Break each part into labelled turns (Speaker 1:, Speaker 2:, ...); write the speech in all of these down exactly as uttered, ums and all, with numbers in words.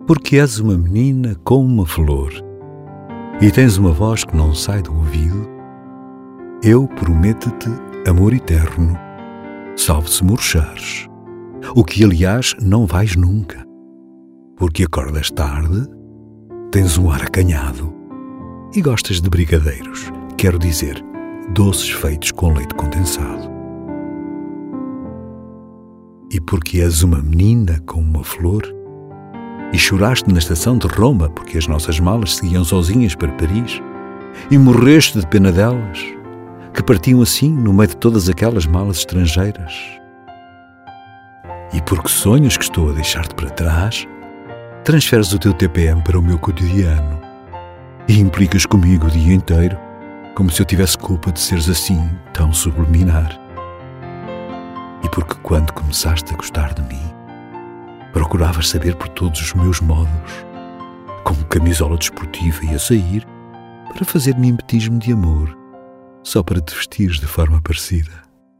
Speaker 1: Porque és uma menina com uma flor e tens uma voz que não sai do ouvido, eu prometo-te amor eterno, salve se murchares, o que aliás não vais nunca, porque acordas tarde, tens um ar acanhado e gostas de brigadeiros, quero dizer, doces feitos com leite condensado. E porque és uma menina com uma flor e choraste na estação de Roma porque as nossas malas seguiam sozinhas para Paris e morreste de pena delas, que partiam assim no meio de todas aquelas malas estrangeiras. E porque sonhas que estou a deixar-te para trás, transferes o teu T P M para o meu cotidiano e implicas comigo o dia inteiro, como se eu tivesse culpa de seres assim, tão subliminar. E porque quando começaste a gostar de mim, procuravas saber por todos os meus modos, com camisola desportiva e a sair, para fazer mimetismo de amor, só para te vestires de forma parecida.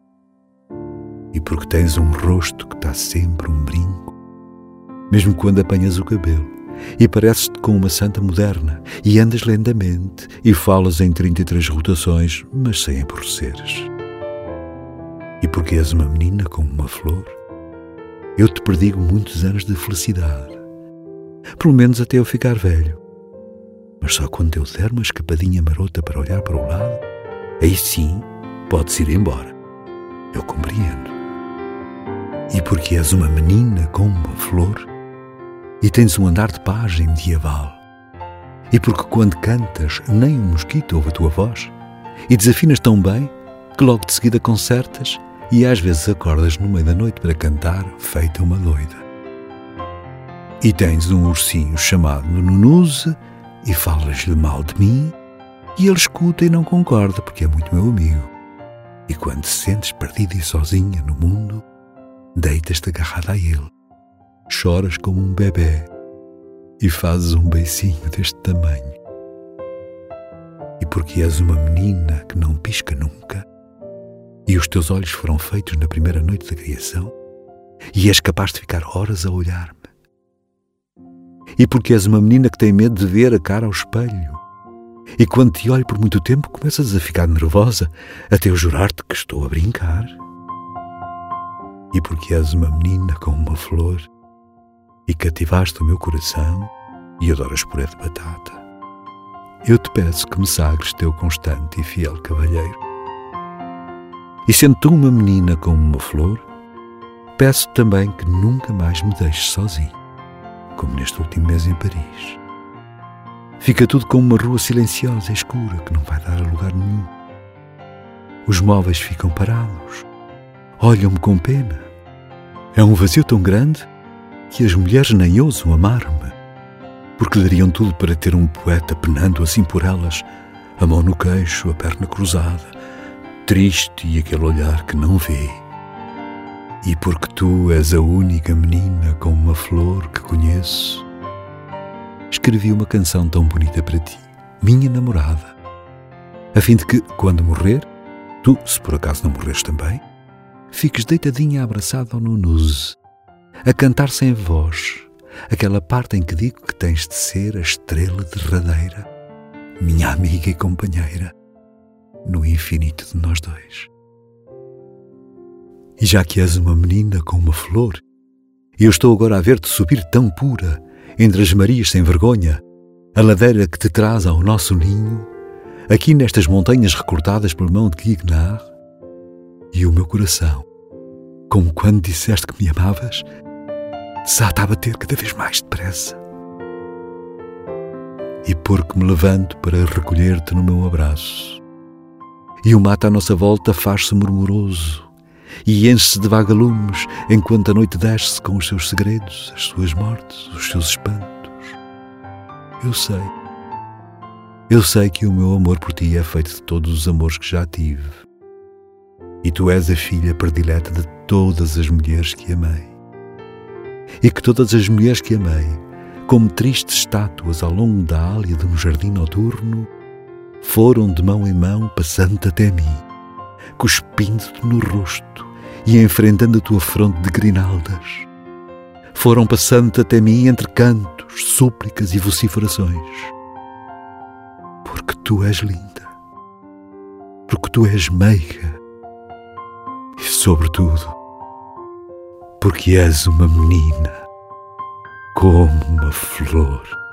Speaker 1: E porque tens um rosto que está sempre um brinco, mesmo quando apanhas o cabelo, e pareces-te com uma santa moderna, e andas lentamente, e falas em trinta e três rotações, mas sem aborreceres. E porque és uma menina como uma flor, eu te perdigo muitos anos de felicidade, pelo menos até eu ficar velho. Mas só quando eu der uma escapadinha marota para olhar para o lado, aí sim podes ir embora. Eu compreendo. E porque és uma menina com uma flor e tens um andar de pajem medieval, e porque quando cantas nem um mosquito ouve a tua voz e desafinas tão bem que logo de seguida concertas e às vezes acordas no meio da noite para cantar feita uma doida. E tens um ursinho chamado Nunuze e falas-lhe mal de mim e ele escuta e não concorda porque é muito meu amigo. E quando te sentes perdida e sozinha no mundo, deitas-te agarrada a ele, choras como um bebê e fazes um beicinho deste tamanho. E porque és uma menina que não pisca nunca, e os teus olhos foram feitos na primeira noite da criação, e és capaz de ficar horas a olhar-me. E porque és uma menina que tem medo de ver a cara ao espelho, e quando te olho por muito tempo começas a ficar nervosa, até eu jurar-te que estou a brincar. E porque és uma menina com uma flor, e cativaste o meu coração, e adoras puré de batata, eu te peço que me sagres teu constante e fiel cavalheiro. E sendo tu uma menina como uma flor, peço também que nunca mais me deixes sozinho, como neste último mês em Paris. Fica tudo como uma rua silenciosa e escura que não vai dar a lugar nenhum. Os móveis ficam parados, olham-me com pena. É um vazio tão grande que as mulheres nem ousam amar-me, porque dariam tudo para ter um poeta penando assim por elas, a mão no queixo, a perna cruzada, triste e aquele olhar que não vê. E porque tu és a única menina com uma flor que conheço, escrevi uma canção tão bonita para ti, minha namorada, a fim de que, quando morrer, tu, se por acaso não morreres também, fiques deitadinha abraçada ao Nunuze, a cantar sem voz, aquela parte em que digo que tens de ser a estrela derradeira, minha amiga e companheira, no infinito de nós dois. E já que és uma menina com uma flor, e eu estou agora a ver-te subir tão pura, entre as Marias sem vergonha, a ladeira que te traz ao nosso ninho, aqui nestas montanhas recortadas pela mão de Guignard, e o meu coração, como quando disseste que me amavas, desata a bater cada vez mais depressa. E porque me levanto para recolher-te no meu abraço, e o mato à nossa volta faz-se murmuroso e enche-se de vagalumes enquanto a noite desce com os seus segredos, as suas mortes, os seus espantos. Eu sei, eu sei que o meu amor por ti é feito de todos os amores que já tive, e tu és a filha predileta de todas as mulheres que amei, e que todas as mulheres que amei, como tristes estátuas ao longo da ália de um jardim noturno, foram de mão em mão passando até mim, cuspindo-te no rosto e enfrentando a tua fronte de grinaldas. foram passando até mim entre cantos, súplicas e vociferações. Porque tu és linda, porque tu és meiga e, sobretudo, porque és uma menina como uma flor.